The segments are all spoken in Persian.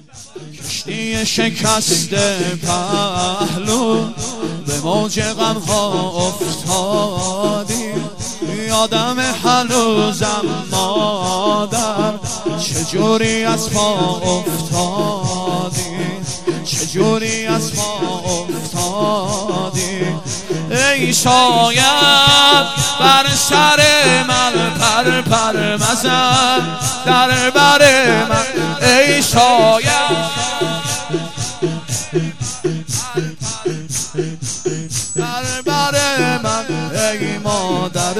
کشتی شکست پهلو به موج غمها افتادیم. یادم هنوزم مادر چجوری از پا افتادیم، چجوری از پا افتادیم. ای شاید بر سر من پر پر مزن در بر من، ای شاید در بر من، ای مادر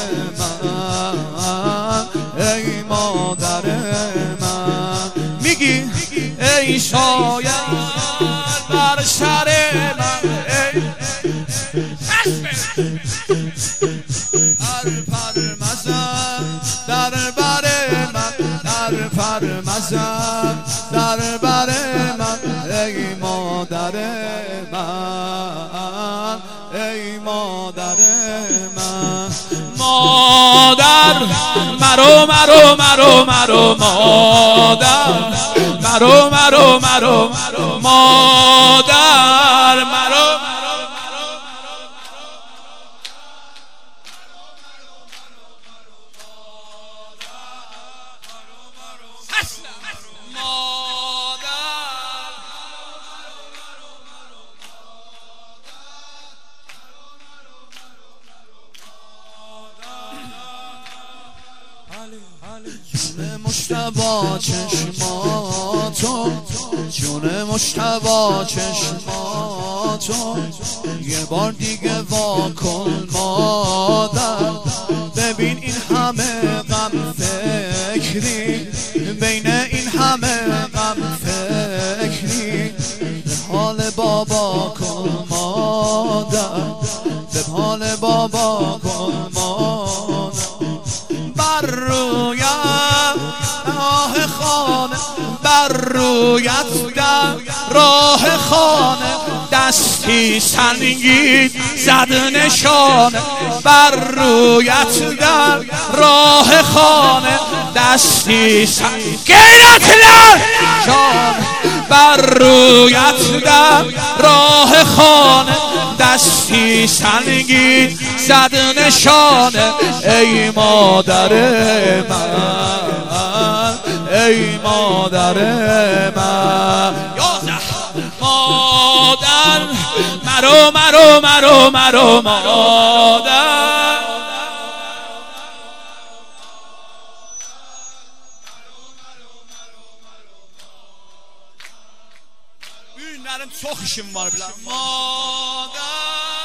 من، ای مادر من. میگی ای شاید بر سر من، ای در پر مزن در بر من، در پر مزن در بر من، ای مادر من، ای مادر من. مادر مرو مرو مرو مرو مادر مرو مرو مرو مادر مرو جون مشتبا چشماتو، جون مشتبا چشماتو، یه بار دیگه واکن مادر. ببین این همه غم فکری، بین این همه غم فکری، به حال بابا کن مادر، به حال بابا کن مادر. بر رویت راه خانه، بر رویت در راه خانه، دستی سنگین زد نشانه. بر رویت در راه خانه، دستی سنگین نشانه. بر رویت در راه خانه، دستی سنگین زد نشانه. ای مادر من، ای مادر من. مادر مرو مرو مرو مرو مادر. نرم çoxişim var bilen مادر.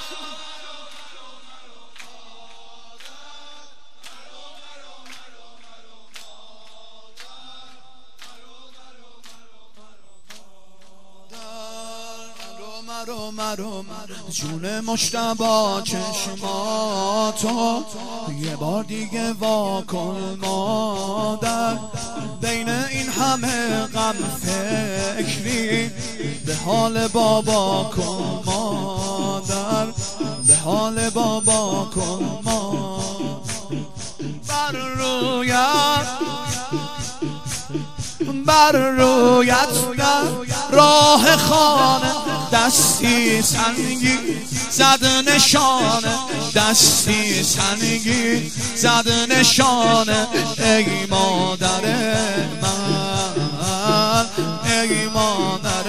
مرو مرو جون مشتبا چشماتو، یه بار دیگه واکن مادر. بین این همه غم فکری، به حال بابا کن مادر، به حال بابا کن مادر. بر رویت بر رویت در راه خانه، دستی سنگین زد نشانه، دستی سنگین زد نشانه. ای مادر من، ای مادر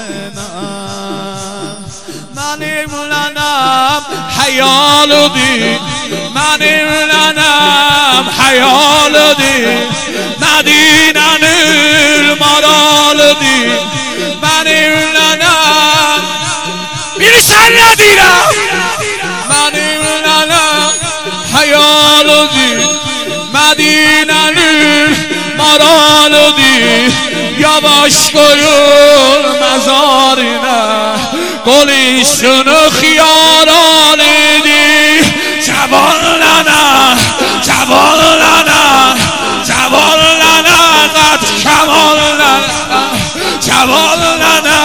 من. من ایملنم حیال دی، من ایملنم حیال دی، مدینن المرال دی. من ایملنم بیرسن ندیرم، من ایملنم حیال دی، مدینن المرال دی. یواش گلون مزارینه، گلیشون خیالان دی. جوان لنه جوان لنه جوان لنه، قد کمال لنه جوان لنه.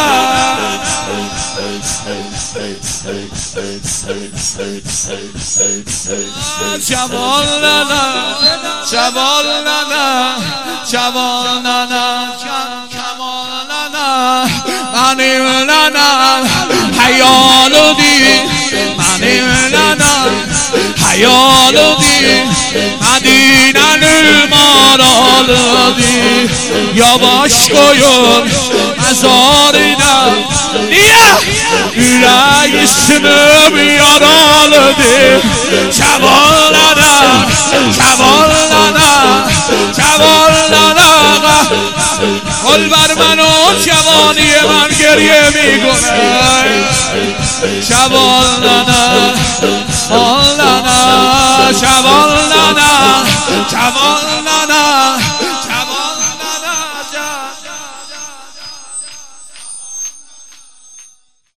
جوان لنه جوان لنه جوان لنه کمال لنا حیال دی منی لنا حیال دی مدینه المرال دی yavaş koyun mezarına niye yüreği sınıp yaraladı çabalana çabalana çabalana kol ver ben o çabaniye ben geriye mi koyayım çabalana çabalana çabalana çabalana